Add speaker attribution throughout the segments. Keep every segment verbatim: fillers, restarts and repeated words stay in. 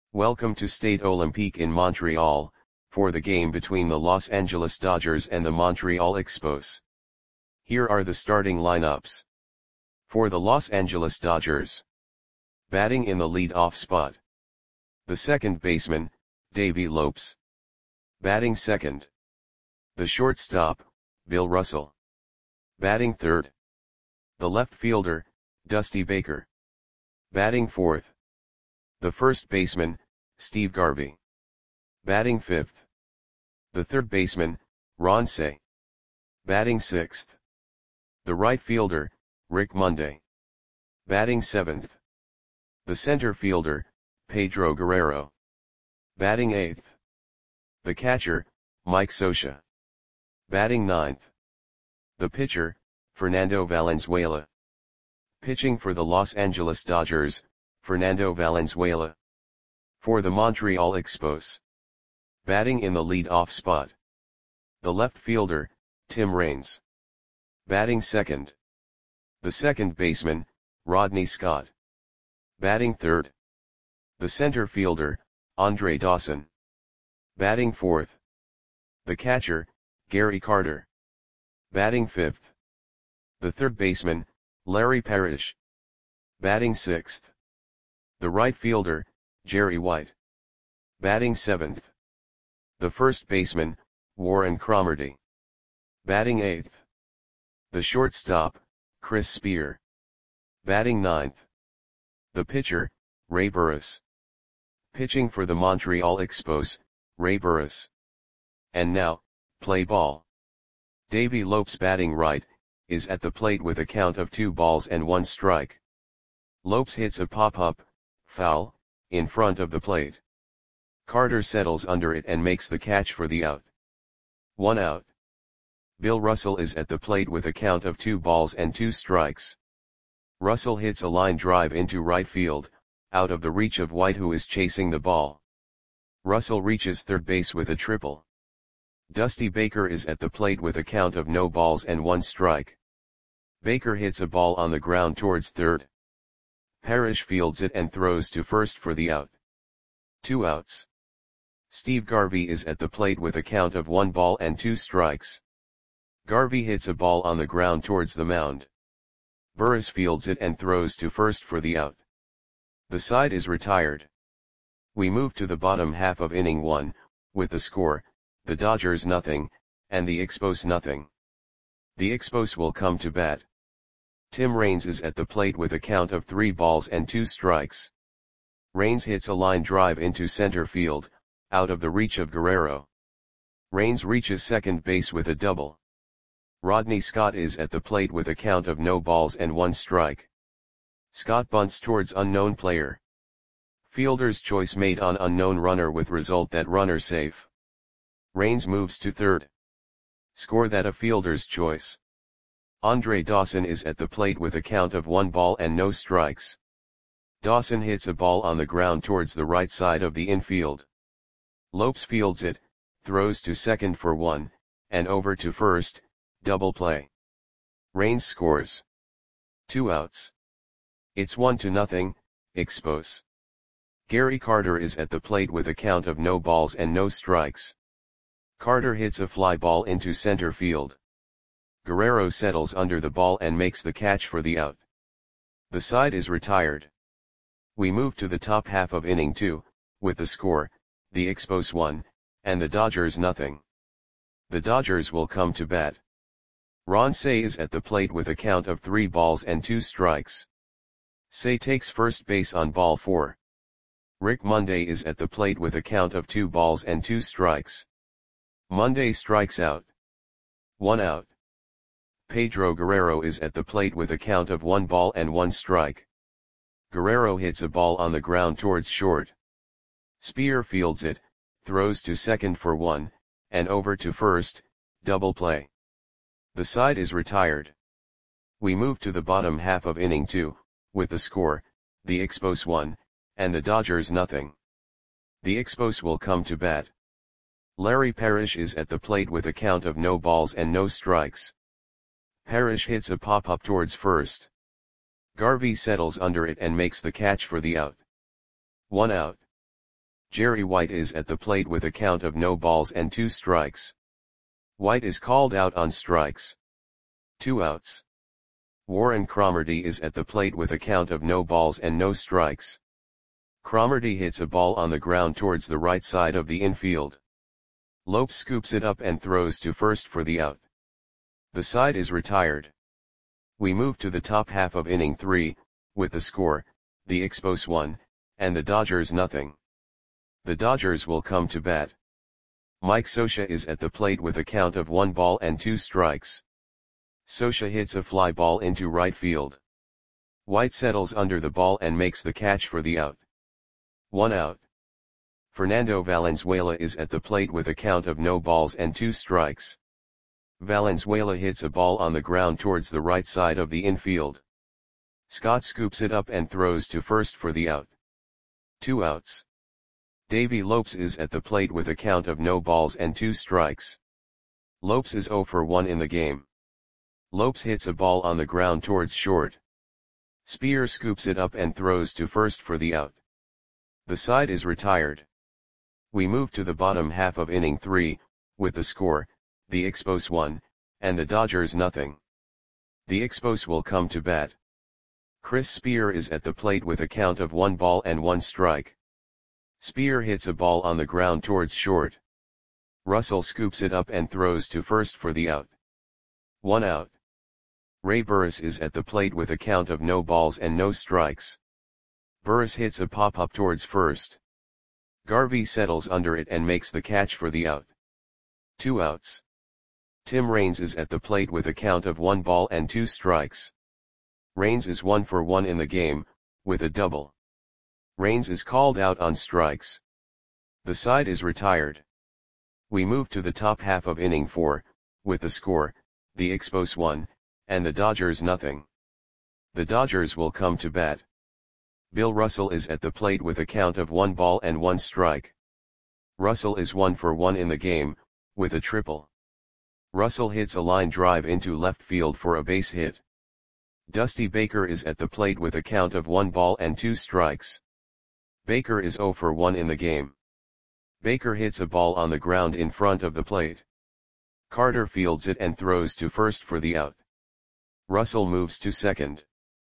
Speaker 1: Welcome to Stade Olympique in Montreal, for the game between the Los Angeles Dodgers and the Montreal Expos. Here are the starting lineups. For the Los Angeles Dodgers. Batting in the lead-off spot. The second baseman, Davey Lopes. Batting second. The shortstop, Bill Russell. Batting third. The left fielder, Dusty Baker. Batting fourth. The first baseman, Steve Garvey. Batting fifth. The third baseman, Ron Cey. Batting sixth. The right fielder, Rick Monday. Batting seventh. The center fielder, Pedro Guerrero. Batting eighth. The catcher, Mike Scioscia. Batting ninth. The pitcher, Fernando Valenzuela. Pitching for the Los Angeles Dodgers, Fernando Valenzuela. For the Montreal Expos. Batting in the lead-off spot. The left fielder, Tim Raines. Batting second. The second baseman, Rodney Scott. Batting third. The center fielder, Andre Dawson. Batting fourth. The catcher, Gary Carter. Batting fifth. The third baseman, Larry Parrish. Batting sixth. The right fielder, Jerry White. Batting seventh. The first baseman, Warren Cromartie. Batting eighth. The shortstop, Chris Spear. Batting ninth. The pitcher, Ray Burris. Pitching for the Montreal Expos, Ray Burris. And now, play ball. Davey Lopes batting right, is at the plate with a count of two balls and one strike. Lopes hits a pop-up, foul, in front of the plate. Carter settles under it and makes the catch for the out. One out. Bill Russell is at the plate with a count of two balls and two strikes. Russell hits a line drive into right field, out of the reach of White, who is chasing the ball. Russell reaches third base with a triple. Dusty Baker is at the plate with a count of no balls and one strike. Baker hits a ball on the ground towards third. Parrish fields it and throws to first for the out. Two outs. Steve Garvey is at the plate with a count of one ball and two strikes. Garvey hits a ball on the ground towards the mound. Burris fields it and throws to first for the out. The side is retired. We move to the bottom half of inning one, with the score, the Dodgers nothing, and the Expos nothing. The Expos will come to bat. Tim Raines is at the plate with a count of three balls and two strikes. Raines hits a line drive into center field, out of the reach of Guerrero. Raines reaches second base with a double. Rodney Scott is at the plate with a count of no balls and one strike. Scott bunts towards unknown player. Fielder's choice made on unknown runner with result that runner safe. Raines moves to third. Score that a fielder's choice. Andre Dawson is at the plate with a count of one ball and no strikes. Dawson hits a ball on the ground towards the right side of the infield. Lopes fields it, throws to second for one, and over to first, double play. Raines scores. Two outs. It's one to nothing, Expos. Gary Carter is at the plate with a count of no balls and no strikes. Carter hits a fly ball into center field. Guerrero settles under the ball and makes the catch for the out. The side is retired. We move to the top half of inning two, with the score, the Expos one, and the Dodgers nothing. The Dodgers will come to bat. Ron Cey is at the plate with a count of three balls and two strikes. Cey takes first base on ball four. Rick Monday is at the plate with a count of two balls and two strikes. Monday strikes out. One out. Pedro Guerrero is at the plate with a count of one ball and one strike. Guerrero hits a ball on the ground towards short. Spear fields it, throws to second for one, and over to first, double play. The side is retired. We move to the bottom half of inning two, with the score, the Expos one, and the Dodgers nothing. The Expos will come to bat. Larry Parrish is at the plate with a count of no balls and no strikes. Parrish hits a pop-up towards first. Garvey settles under it and makes the catch for the out. One out. Jerry White is at the plate with a count of no balls and two strikes. White is called out on strikes. Two outs. Warren Cromartie is at the plate with a count of no balls and no strikes. Cromartie hits a ball on the ground towards the right side of the infield. Lopes scoops it up and throws to first for the out. The side is retired. We move to the top half of inning three, with the score, the Expos one, and the Dodgers nothing. The Dodgers will come to bat. Mike Scioscia is at the plate with a count of one ball and two strikes. Scioscia hits a fly ball into right field. White settles under the ball and makes the catch for the out. One out. Fernando Valenzuela is at the plate with a count of no balls and two strikes. Valenzuela hits a ball on the ground towards the right side of the infield. Scott scoops it up and throws to first for the out. Two outs. Davey Lopes is at the plate with a count of no balls and two strikes. Lopes is oh for one in the game. Lopes hits a ball on the ground towards short. Spear scoops it up and throws to first for the out. The side is retired. We move to the bottom half of inning three, with the score, the Expos one, and the Dodgers nothing. The Expos will come to bat. Chris Spear is at the plate with a count of one ball and one strike. Spear hits a ball on the ground towards short. Russell scoops it up and throws to first for the out. One out. Ray Burris is at the plate with a count of no balls and no strikes. Burris hits a pop-up towards first. Garvey settles under it and makes the catch for the out. Two outs. Tim Raines is at the plate with a count of one ball and two strikes. Raines is one for one in the game, with a double. Raines is called out on strikes. The side is retired. We move to the top half of inning four, with the score, the Expos one, and the Dodgers nothing. The Dodgers will come to bat. Bill Russell is at the plate with a count of one ball and one strike. Russell is one for one in the game, with a triple. Russell hits a line drive into left field for a base hit. Dusty Baker is at the plate with a count of one ball and two strikes. Baker is oh for one in the game. Baker hits a ball on the ground in front of the plate. Carter fields it and throws to first for the out. Russell moves to second.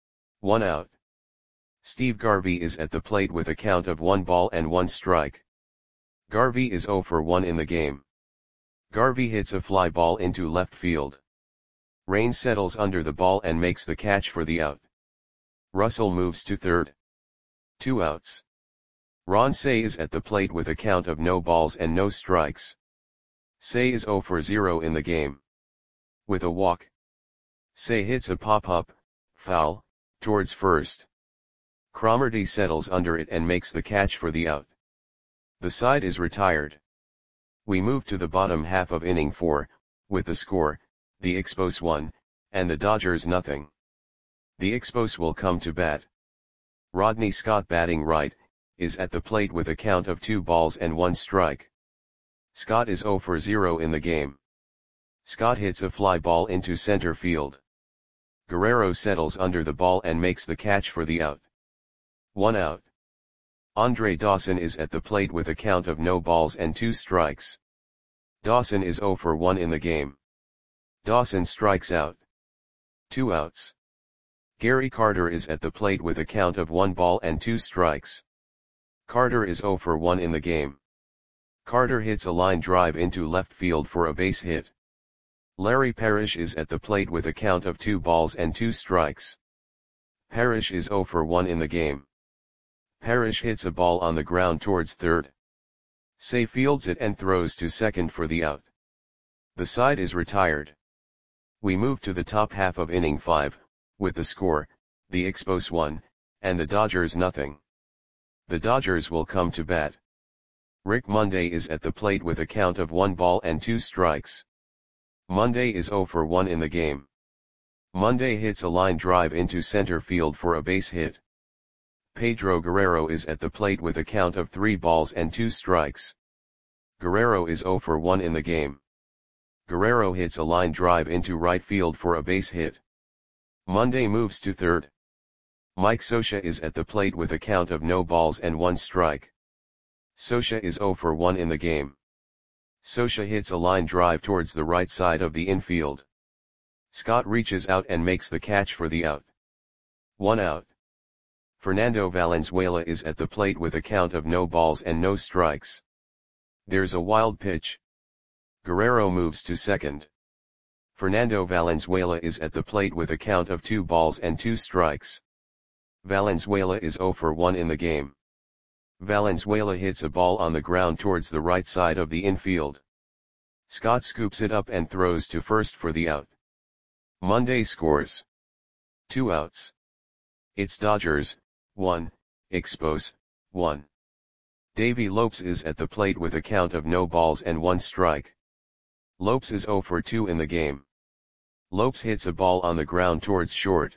Speaker 1: One out. Steve Garvey is at the plate with a count of one ball and one strike. Garvey is oh for one in the game. Garvey hits a fly ball into left field. Raines settles under the ball and makes the catch for the out. Russell moves to third. Two outs. Ron Cey is at the plate with a count of no balls and no strikes. Cey is oh for zero in the game. With a walk. Cey hits a pop-up, foul, towards first. Cromartie settles under it and makes the catch for the out. The side is retired. We move to the bottom half of inning four, with the score, the Expos one, and the Dodgers nothing. The Expos will come to bat. Rodney Scott batting right, is at the plate with a count of two balls and one strike. Scott is oh for zero in the game. Scott hits a fly ball into center field. Guerrero settles under the ball and makes the catch for the out. One out. Andre Dawson is at the plate with a count of no balls and two strikes. Dawson is oh for one in the game. Dawson strikes out. Two outs. Gary Carter is at the plate with a count of one ball and two strikes. Carter is oh for one in the game. Carter hits a line drive into left field for a base hit. Larry Parrish is at the plate with a count of two balls and two strikes. Parrish is oh for one in the game. Parrish hits a ball on the ground towards third. Cey fields it and throws to second for the out. The side is retired. We move to the top half of inning five, with the score, the Expos one, and the Dodgers nothing. The Dodgers will come to bat. Rick Monday is at the plate with a count of one ball and two strikes. Monday is oh for one in the game. Monday hits a line drive into center field for a base hit. Pedro Guerrero is at the plate with a count of three balls and two strikes. Guerrero is oh for one in the game. Guerrero hits a line drive into right field for a base hit. Monday moves to third. Mike Scioscia is at the plate with a count of no balls and one strike. Scioscia is zero for one in the game. Scioscia hits a line drive towards the right side of the infield. Scott reaches out and makes the catch for the out. One out. Fernando Valenzuela is at the plate with a count of no balls and no strikes. There's a wild pitch. Guerrero moves to second. Fernando Valenzuela is at the plate with a count of two balls and two strikes. Valenzuela is zero for one in the game. Valenzuela hits a ball on the ground towards the right side of the infield. Scott scoops it up and throws to first for the out. Monday scores. Two outs. It's Dodgers, one, Expos, one. Davey Lopes is at the plate with a count of no balls and one strike. Lopes is zero for two in the game. Lopes hits a ball on the ground towards short.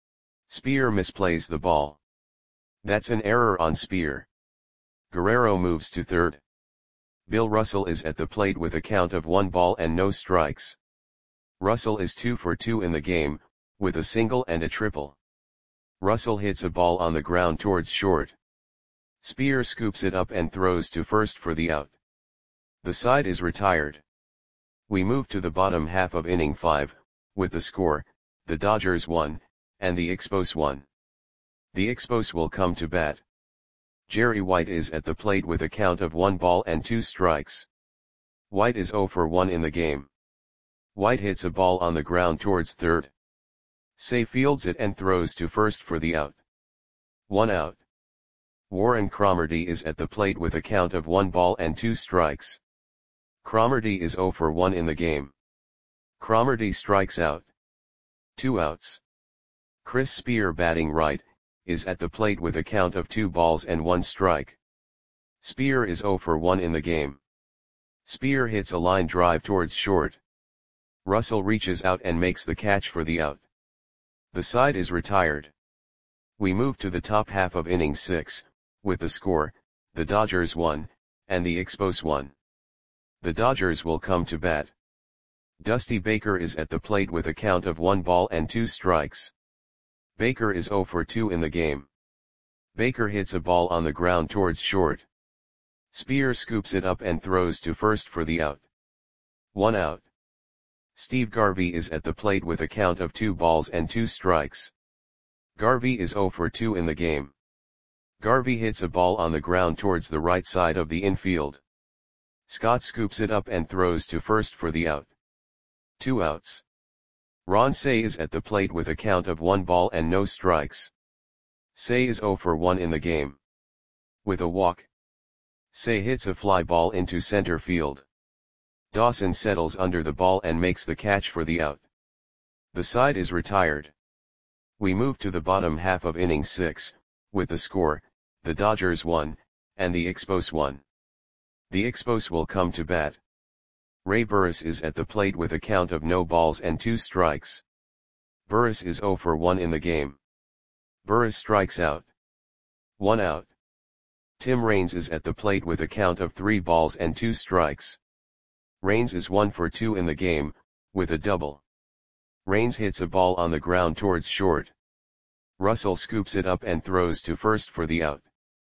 Speaker 1: Spear misplays the ball. That's an error on Spear. Guerrero moves to third. Bill Russell is at the plate with a count of one ball and no strikes. Russell is two for two in the game, with a single and a triple. Russell hits a ball on the ground towards short. Spear scoops it up and throws to first for the out. The side is retired. We move to the bottom half of inning five, with the score, the Dodgers one, and the Expos one. The Expos will come to bat. Jerry White is at the plate with a count of one ball and two strikes. White is zero for one in the game. White hits a ball on the ground towards third. Say fields it and throws to first for the out. One out. Warren Cromartie is at the plate with a count of one ball and two strikes. Cromartie is zero for one in the game. Cromartie strikes out. Two outs. Chris Spear, batting right, is at the plate with a count of two balls and one strike. Spear is zero for one in the game. Spear hits a line drive towards short. Russell reaches out and makes the catch for the out. The side is retired. We move to the top half of inning six, with the score, the Dodgers one, and the Expos one. The Dodgers will come to bat. Dusty Baker is at the plate with a count of one ball and two strikes. Baker is zero for two in the game. Baker hits a ball on the ground towards short. Spear scoops it up and throws to first for the out. One out. Steve Garvey is at the plate with a count of two balls and two strikes. Garvey is zero for two in the game. Garvey hits a ball on the ground towards the right side of the infield. Scott scoops it up and throws to first for the out. Two outs. Ron Cey is at the plate with a count of one ball and no strikes. Cey is zero for one in the game. With a walk. Cey hits a fly ball into center field. Dawson settles under the ball and makes the catch for the out. The side is retired. We move to the bottom half of inning six, with the score, the Dodgers one, and the Expos one. The Expos will come to bat. Ray Burris is at the plate with a count of no balls and two strikes. Burris is zero for one in the game. Burris strikes out. One out. Tim Raines is at the plate with a count of three balls and two strikes. Raines is one for two in the game, with a double. Raines hits a ball on the ground towards short. Russell scoops it up and throws to first for the out.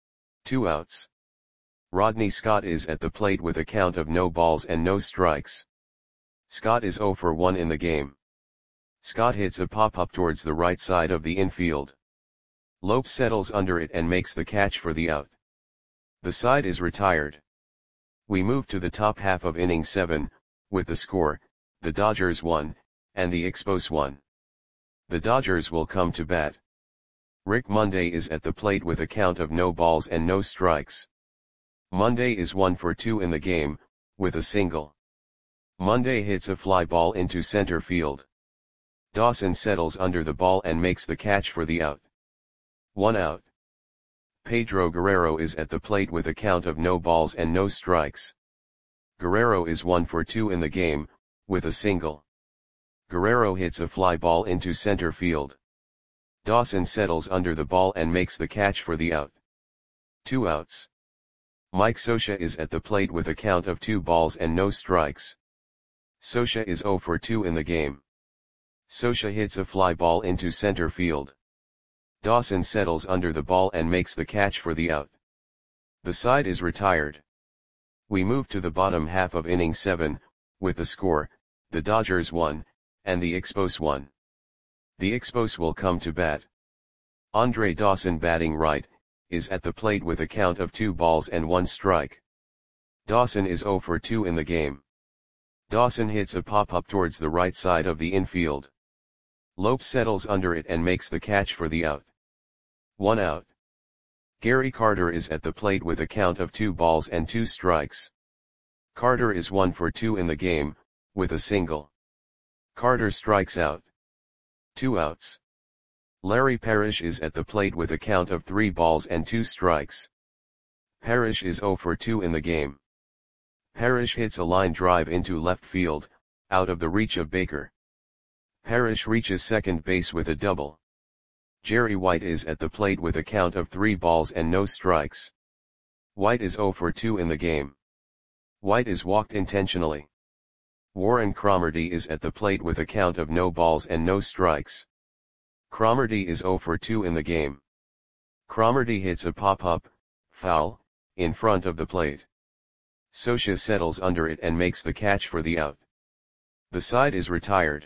Speaker 1: Two outs. Rodney Scott is at the plate with a count of no balls and no strikes. Scott is zero for one in the game. Scott hits a pop-up towards the right side of the infield. Lopes settles under it and makes the catch for the out. The side is retired. We move to the top half of inning seven, with the score, the Dodgers one, and the Expos one. The Dodgers will come to bat. Rick Monday is at the plate with a count of no balls and no strikes. Monday is one for two in the game, with a single. Monday hits a fly ball into center field. Dawson settles under the ball and makes the catch for the out. One out. Pedro Guerrero is at the plate with a count of no balls and no strikes. Guerrero is one for two in the game, with a single. Guerrero hits a fly ball into center field. Dawson settles under the ball and makes the catch for the out. Two outs. Mike Scioscia is at the plate with a count of two balls and no strikes. Scioscia is zero for two in the game. Scioscia hits a fly ball into center field. Dawson settles under the ball and makes the catch for the out. The side is retired. We move to the bottom half of inning seven, with the score, the Dodgers won, and the Expos won. The Expos will come to bat. Andre Dawson, batting right, is at the plate with a count of two balls and one strike. Dawson is zero for two in the game. Dawson hits a pop-up towards the right side of the infield. Lopes settles under it and makes the catch for the out. One out. Gary Carter is at the plate with a count of two balls and two strikes. Carter is one for two in the game, with a single. Carter strikes out. Two outs. Larry Parrish is at the plate with a count of three balls and two strikes. Parrish is zero for two in the game. Parrish hits a line drive into left field, out of the reach of Baker. Parrish reaches second base with a double. Jerry White is at the plate with a count of three balls and no strikes. White is zero for two in the game. White is walked intentionally. Warren Cromartie is at the plate with a count of no balls and no strikes. Cromartie is zero for two in the game. Cromartie hits a pop-up, foul, in front of the plate. Socia settles under it and makes the catch for the out. The side is retired.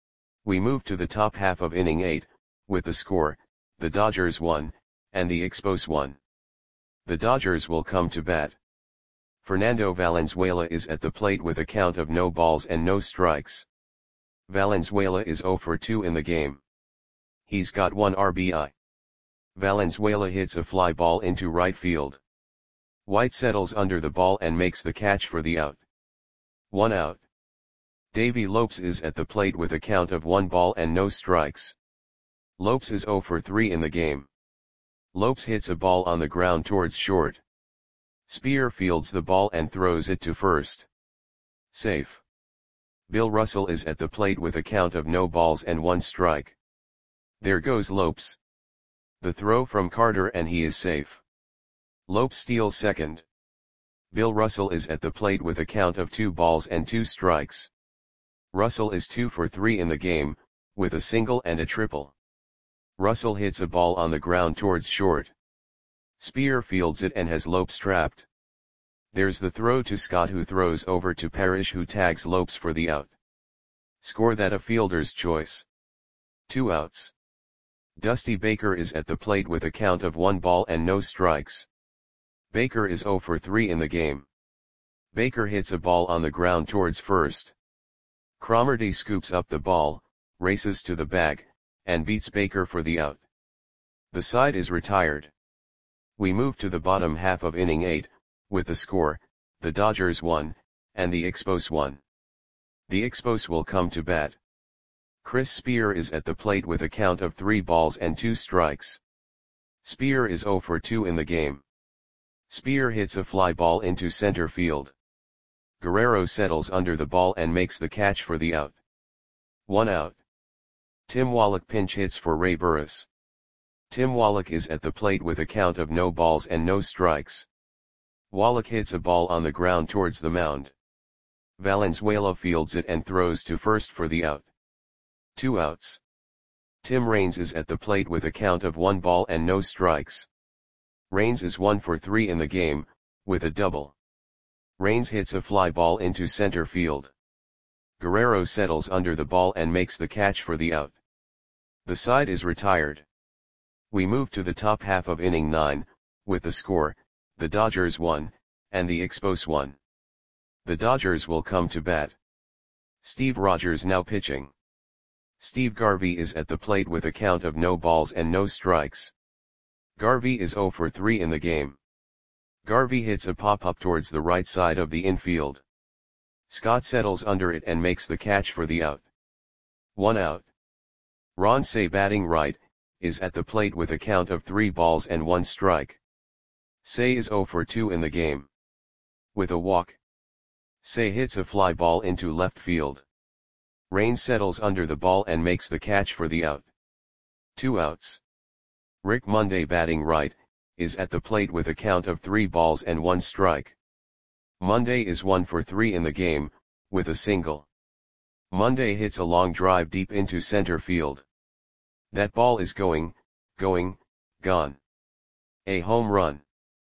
Speaker 1: We move to the top half of inning eight, with the score, the Dodgers won, and the Expos won. The Dodgers will come to bat. Fernando Valenzuela is at the plate with a count of no balls and no strikes. Valenzuela is zero for two in the game. He's got one R B I. Valenzuela hits a fly ball into right field. White settles under the ball and makes the catch for the out. One out. Davey Lopes is at the plate with a count of one ball and no strikes. Lopes is zero for three in the game. Lopes hits a ball on the ground towards short. Spear fields the ball and throws it to first. Safe. Bill Russell is at the plate with a count of no balls and one strike. There goes Lopes. The throw from Carter and he is safe. Lopes steals second. Bill Russell is at the plate with a count of two balls and two strikes. Russell is two for three in the game, with a single and a triple. Russell hits a ball on the ground towards short. Spear fields it and has Lopes trapped. There's the throw to Scott, who throws over to Parrish, who tags Lopes for the out. Score that a fielder's choice. Two outs. Dusty Baker is at the plate with a count of one ball and no strikes. Baker is zero for three in the game. Baker hits a ball on the ground towards first. Cromartie scoops up the ball, races to the bag, and beats Baker for the out. The side is retired. We move to the bottom half of inning eight, with the score, the Dodgers won, and the Expos won. The Expos will come to bat. Chris Spear is at the plate with a count of three balls and two strikes. Spear is zero for two in the game. Spear hits a fly ball into center field. Guerrero settles under the ball and makes the catch for the out. One out. Tim Wallach pinch hits for Ray Burris. Tim Wallach is at the plate with a count of no balls and no strikes. Wallach hits a ball on the ground towards the mound. Valenzuela fields it and throws to first for the out. Two outs. Tim Raines is at the plate with a count of one ball and no strikes. Raines is one for three in the game, with a double. Raines hits a fly ball into center field. Guerrero settles under the ball and makes the catch for the out. The side is retired. We move to the top half of inning nine, with the score, the Dodgers won, and the Expos won. The Dodgers will come to bat. Steve Rogers now pitching. Steve Garvey is at the plate with a count of no balls and no strikes. Garvey is zero for three in the game. Garvey hits a pop-up towards the right side of the infield. Scott settles under it and makes the catch for the out. One out. Ron Cey, batting right, is at the plate with a count of three balls and one strike. Cey is zero for two in the game. With a walk. Cey hits a fly ball into left field. Raines settles under the ball and makes the catch for the out. Two outs. Rick Monday, batting right, is at the plate with a count of three balls and one strike. Monday is one for three in the game, with a single. Monday hits a long drive deep into center field. That ball is going, going, gone. A home run.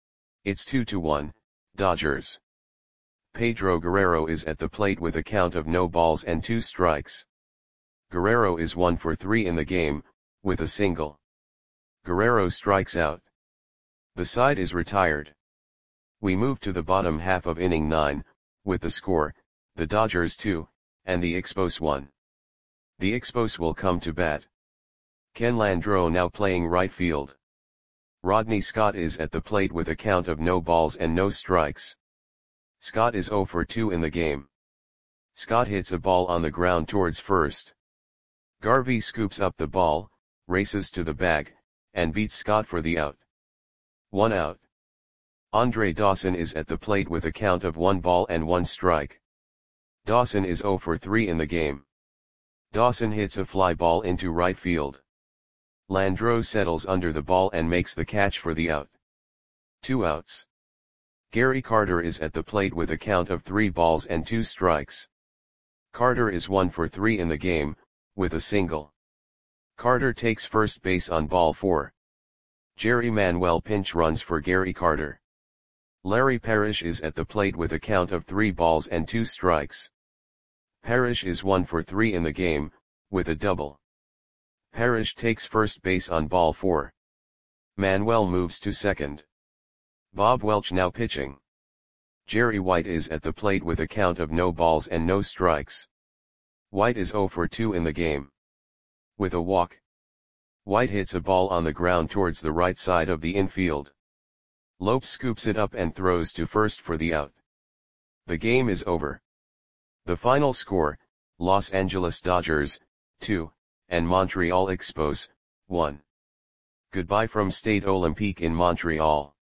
Speaker 1: It's two to one, Dodgers. Pedro Guerrero is at the plate with a count of no balls and two strikes. Guerrero is one for three in the game, with a single. Guerrero strikes out. The side is retired. We move to the bottom half of inning nine, with the score, the Dodgers two, and the Expos one. The Expos will come to bat. Ken Landreau now playing right field. Rodney Scott is at the plate with a count of no balls and no strikes. Scott is zero for two in the game. Scott hits a ball on the ground towards first. Garvey scoops up the ball, races to the bag, and beats Scott for the out. One out. Andre Dawson is at the plate with a count of one ball and one strike. Dawson is zero for three in the game. Dawson hits a fly ball into right field. Landreau settles under the ball and makes the catch for the out. Two outs. Gary Carter is at the plate with a count of three balls and two strikes. Carter is one for three in the game, with a single. Carter takes first base on ball four. Jerry Manuel pinch runs for Gary Carter. Larry Parrish is at the plate with a count of three balls and two strikes. Parrish is one for three in the game, with a double. Parrish takes first base on ball four. Manuel moves to second. Bob Welch now pitching. Jerry White is at the plate with a count of no balls and no strikes. White is zero for two in the game. With a walk. White hits a ball on the ground towards the right side of the infield. Lopes scoops it up and throws to first for the out. The game is over. The final score, Los Angeles Dodgers, two, and Montreal Expos, one. Goodbye from Stade Olympique in Montreal.